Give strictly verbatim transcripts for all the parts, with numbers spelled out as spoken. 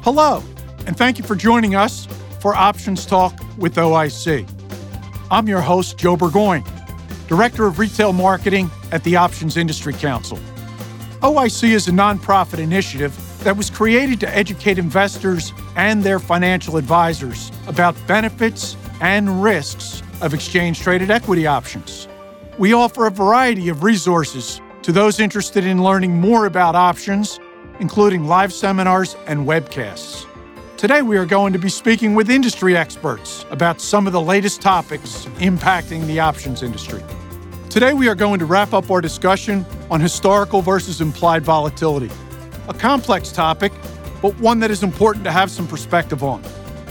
Hello, and thank you for joining us for Options Talk with O I C. I'm your host, Joe Burgoyne, Director of Retail Marketing at the Options Industry Council. O I C is a nonprofit initiative that was created to educate investors and their financial advisors about benefits and risks of exchange-traded equity options. We offer a variety of resources to those interested in learning more about options, including live seminars and webcasts. Today, we are going to be speaking with industry experts about some of the latest topics impacting the options industry. Today, we are going to wrap up our discussion on historical versus implied volatility, a complex topic, but one that is important to have some perspective on.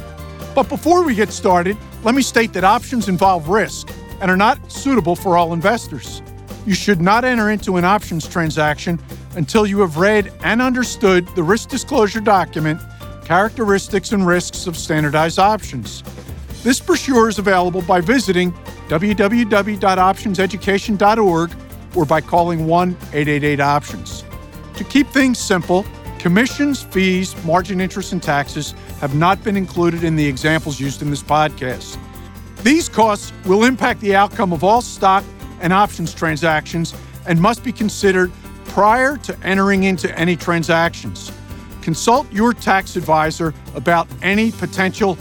But before we get started, let me state that options involve risk and are not suitable for all investors. You should not enter into an options transaction until you have read and understood the risk disclosure document, Characteristics and Risks of Standardized Options. This brochure is available by visiting w w w dot options education dot org or by calling one eight eight eight options. To keep things simple, commissions, fees, margin interest, and taxes have not been included in the examples used in this podcast. These costs will impact the outcome of all stock and options transactions and must be considered prior to entering into any transactions. Consult your tax advisor about any potential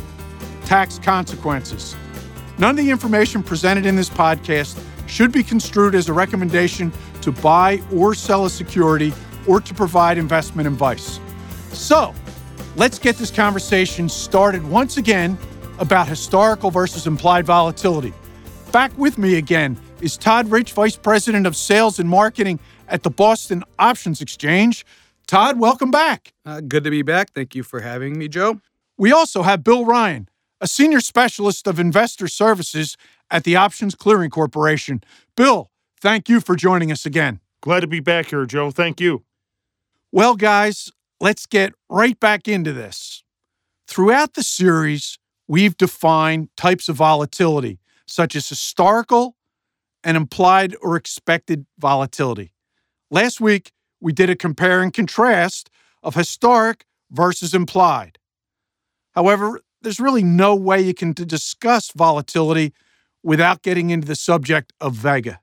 tax consequences. None of the information presented in this podcast should be construed as a recommendation to buy or sell a security or to provide investment advice. So, let's get this conversation started once again about historical versus implied volatility. Back with me again is Todd Rich, Vice President of Sales and Marketing at the Boston Options Exchange. Todd, welcome back. Uh, good to be back. Thank you for having me, Joe. We also have Bill Ryan, a Senior Specialist of Investor Services at the Options Clearing Corporation. Bill, thank you for joining us again. Glad to be back here, Joe. Thank you. Well, guys, let's get right back into this. Throughout the series, we've defined types of volatility, such as historical and implied or expected volatility. Last week, we did a compare and contrast of historic versus implied. However, there's really no way you can discuss volatility without getting into the subject of Vega.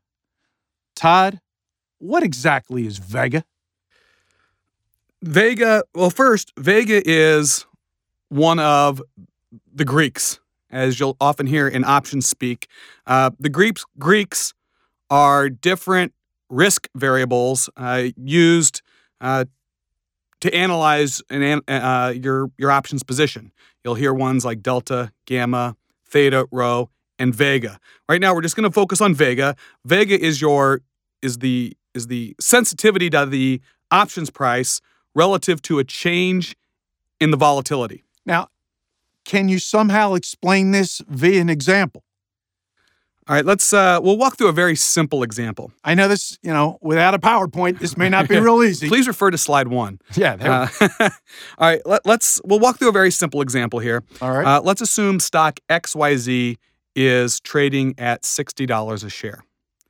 Todd, what exactly is Vega? Vega, well, first, Vega is one of the Greeks, as you'll often hear in options speak. Uh, the Greeks, Greeks are different risk variables uh, used uh, to analyze an, uh, your, your options position. You'll hear ones like delta, gamma, theta, rho, and vega. Right now, we're just going to focus on Vega. Vega is your is the is the sensitivity to the options price relative to a change in the volatility. Now, can you somehow explain this via an example? All right, let's, uh, we'll walk through a very simple example. I know this, you know, without a PowerPoint, this may not be real easy. Please refer to slide one. Yeah. There uh, all right, let, let's, we'll walk through a very simple example here. All right. Uh, let's assume stock X Y Z is trading at sixty dollars a share.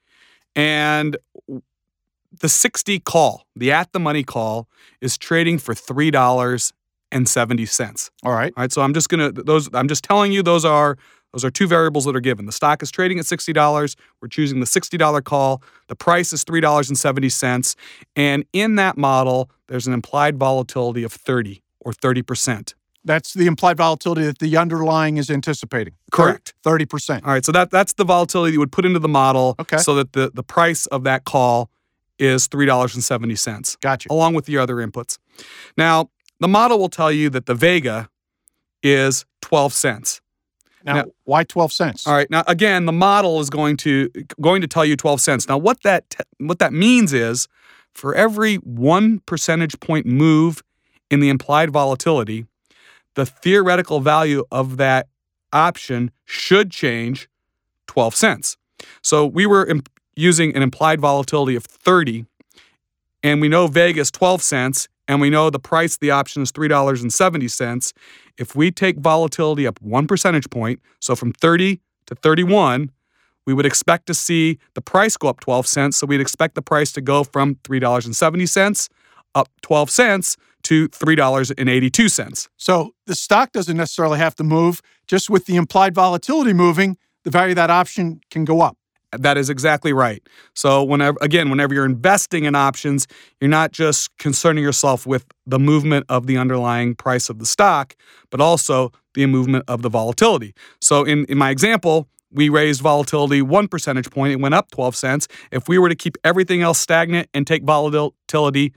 And the sixty call, the at-the-money call, is trading for three dollars and seventy cents. All right. All right, so I'm just going to, those, I'm just telling you those are, Those are two variables that are given. The stock is trading at sixty dollars. We're choosing the sixty dollars call. The price is three dollars and seventy cents. And in that model, there's an implied volatility of thirty or thirty percent. That's the implied volatility that the underlying is anticipating. Correct. thirty percent. All right, so that, that's the volatility you would put into the model okay. so that the, the price of that call is three dollars and seventy cents. Gotcha. Along with the other inputs. Now, the model will tell you that the Vega is twelve cents. Now, now, why twelve cents? All right. Now, again, the model is going to going to tell you twelve cents. Now, what that t- what that means is, for every one percentage point move in the implied volatility, the theoretical value of that option should change twelve cents. So we were imp- using an implied volatility of thirty, and we know Vega is twelve cents, and we know the price of the option is three dollars and seventy cents. If we take volatility up one percentage point, so from thirty to thirty-one, we would expect to see the price go up twelve cents. So we'd expect the price to go from three dollars and seventy cents up twelve cents to three dollars and eighty-two cents. So the stock doesn't necessarily have to move. Just with the implied volatility moving, the value of that option can go up. That is exactly right. So whenever, again, whenever you're investing in options, you're not just concerning yourself with the movement of the underlying price of the stock, but also the movement of the volatility. So in, in my example, we raised volatility one percentage point. It went up twelve cents. If we were to keep everything else stagnant and take volatility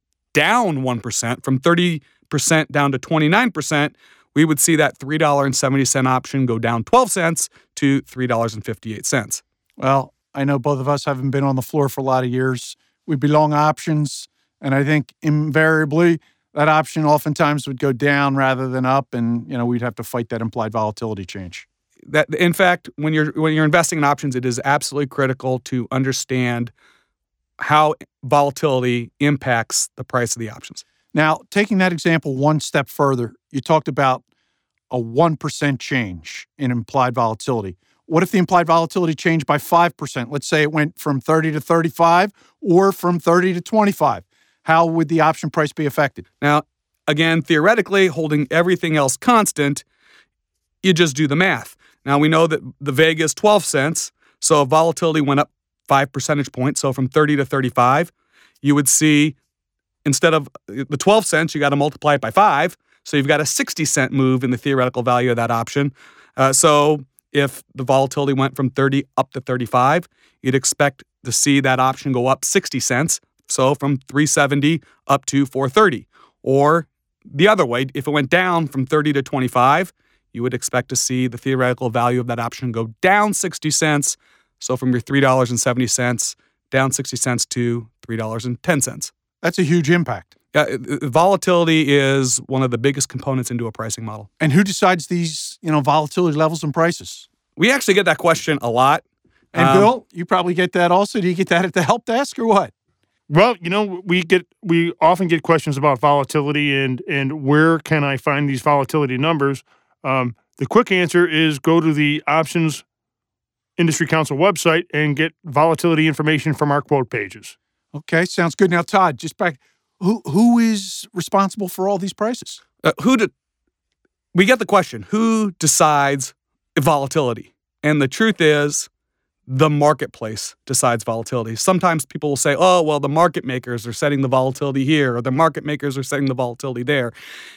down one percent, from thirty percent down to twenty-nine percent, we would see that three dollars and seventy cents option go down twelve cents to three dollars and fifty-eight cents. Well, I know both of us haven't been on the floor for a lot of years. We belong options, and I think invariably that option oftentimes would go down rather than up, and you know we'd have to fight that implied volatility change. That, in fact, when you're when you're investing in options, it is absolutely critical to understand how volatility impacts the price of the options. Now, taking that example one step further, you talked about a one percent change in implied volatility. What if the implied volatility changed by five percent? Let's say it went from thirty to thirty-five or from thirty to twenty-five. How would the option price be affected? Now, again, theoretically, holding everything else constant, you just do the math. Now, we know that the Vega is twelve cents, so if volatility went up five percentage points, so from thirty to thirty-five, you would see, instead of the twelve cents, you got to multiply it by five, so you've got a sixty cent move in the theoretical value of that option. Uh, so if the volatility went from thirty up to thirty-five, you'd expect to see that option go up sixty cents, so from three seventy up to four thirty. Or the other way, if it went down from thirty to twenty-five, you would expect to see the theoretical value of that option go down sixty cents, so from your three dollars and seventy cents down sixty cents to three dollars and ten cents. That's a huge impact. Uh, volatility is one of the biggest components into a pricing model. And who decides these, you know, volatility levels and prices? We actually get that question a lot. And um, Bill, you probably get that also. Do you get that at the help desk or what? Well, you know, we get we often get questions about volatility and and where can I find these volatility numbers? Um, the quick answer is go to the Options Industry Council website and get volatility information from our quote pages. Okay, sounds good. Now, Todd, just back, who who is responsible for all these prices? Uh, who do, we get the question, who decides volatility? And the truth is, the marketplace decides volatility. Sometimes people will say, oh, well, the market makers are setting the volatility here, or the market makers are setting the volatility there.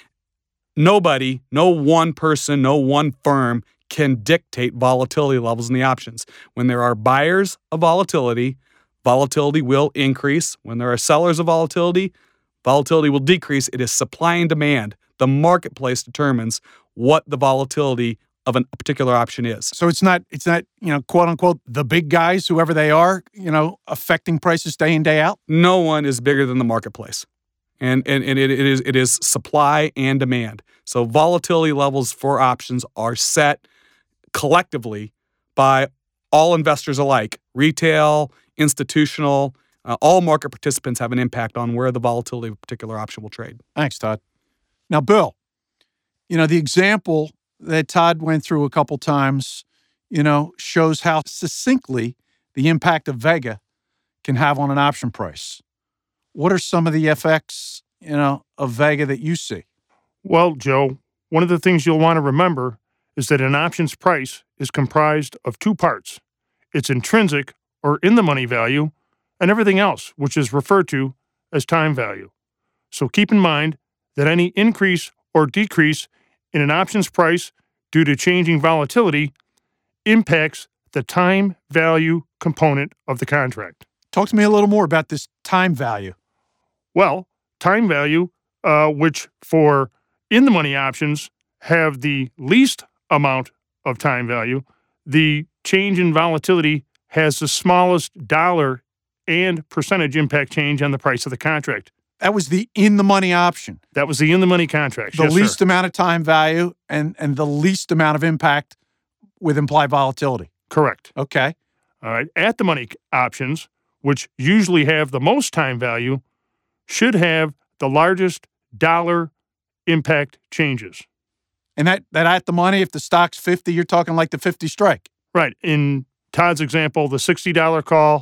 Nobody, no one person, no one firm can dictate volatility levels in the options. When there are buyers of volatility, volatility will increase. When there are sellers of volatility, volatility will decrease. It is supply and demand. The marketplace determines what the volatility of a particular option is. So it's not, it's not, you know, quote unquote, the big guys, whoever they are, you know, affecting prices day in, day out? No one is bigger than the marketplace. And, and, and it, it is it is supply and demand. So volatility levels for options are set collectively by all investors alike, retail, institutional, uh, all market participants have an impact on where the volatility of a particular option will trade. Thanks, Todd. Now, Bill, you know, the example that Todd went through a couple times, you know, shows how succinctly the impact of Vega can have on an option price. What are some of the effects, you know, of Vega that you see? Well, Joe, one of the things you'll want to remember is that an options price is comprised of two parts. Its intrinsic or in-the-money value and everything else, which is referred to as time value. So keep in mind that any increase or decrease in an options price due to changing volatility impacts the time value component of the contract. Talk to me a little more about this time value. Well, time value, uh, which for in-the-money options have the least amount of time value, the change in volatility has the smallest dollar and percentage impact change on the price of the contract. That was the in-the-money option. That was the in-the-money contract. The yes, least sir. amount of time value and, and the least amount of impact with implied volatility. Correct. Okay. All right. At-the-money options, which usually have the most time value, should have the largest dollar impact changes. And that, that at the money, if the stock's fifty, you're talking like the fifty strike. Right. In Todd's example, the sixty dollar call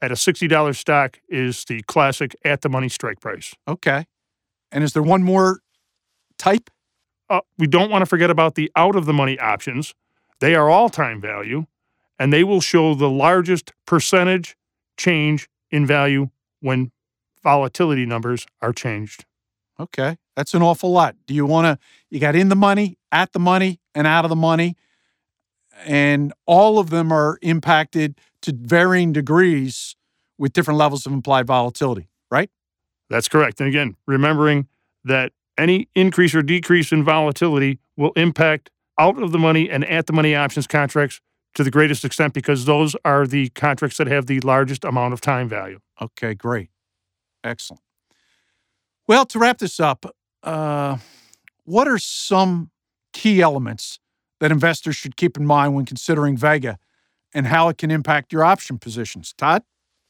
at a sixty dollars stock is the classic at-the-money strike price. Okay. And is there one more type? Uh, we don't want to forget about the out-of-the-money options. They are all time value, and they will show the largest percentage change in value when volatility numbers are changed. Okay. That's an awful lot. Do you want to, you got in the money, at the money, and out of the money, and all of them are impacted to varying degrees with different levels of implied volatility, right? That's correct. And again, remembering that any increase or decrease in volatility will impact out of the money and at the money options contracts to the greatest extent because those are the contracts that have the largest amount of time value. Okay, great. Excellent. Well, to wrap this up, uh, what are some key elements that investors should keep in mind when considering Vega and how it can impact your option positions? Todd?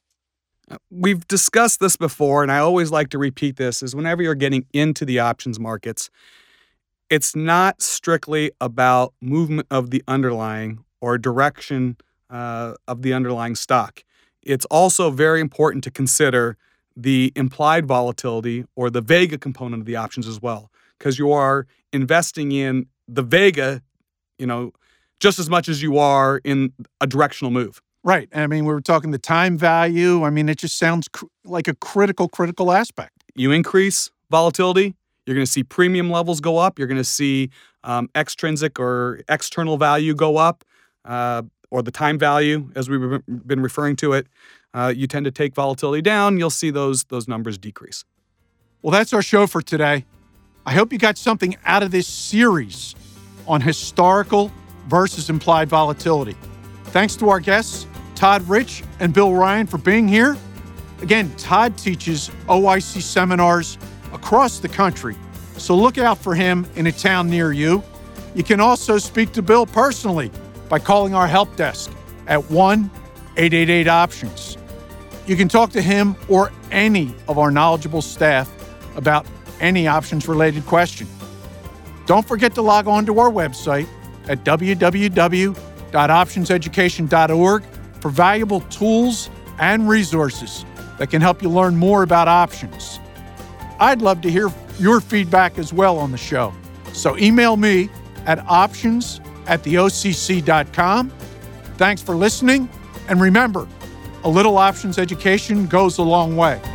We've discussed this before, and I always like to repeat this, is whenever you're getting into the options markets, it's not strictly about movement of the underlying or direction uh, of the underlying stock. It's also very important to consider the implied volatility or the Vega component of the options as well, because you are investing in the Vega, you know, just as much as you are in a directional move. Right. I mean, we were talking the time value. I mean, it just sounds cr- like a critical, critical aspect. You increase volatility, you're going to see premium levels go up. You're going to see um, extrinsic or external value go up, uh, or the time value, as we've been referring to it. Uh, you tend to take volatility down. You'll see those those numbers decrease. Well, that's our show for today. I hope you got something out of this series on historical versus implied volatility. Thanks to our guests, Todd Rich and Bill Ryan, for being here. Again, Todd teaches O I C seminars across the country, so look out for him in a town near you. You can also speak to Bill personally by calling our help desk at one eight eight eight options. You can talk to him or any of our knowledgeable staff about any options-related question. Don't forget to log on to our website at w w w dot options education dot org for valuable tools and resources that can help you learn more about options. I'd love to hear your feedback as well on the show. So email me at options at the O C C dot com. Thanks for listening. And remember, a little options education goes a long way.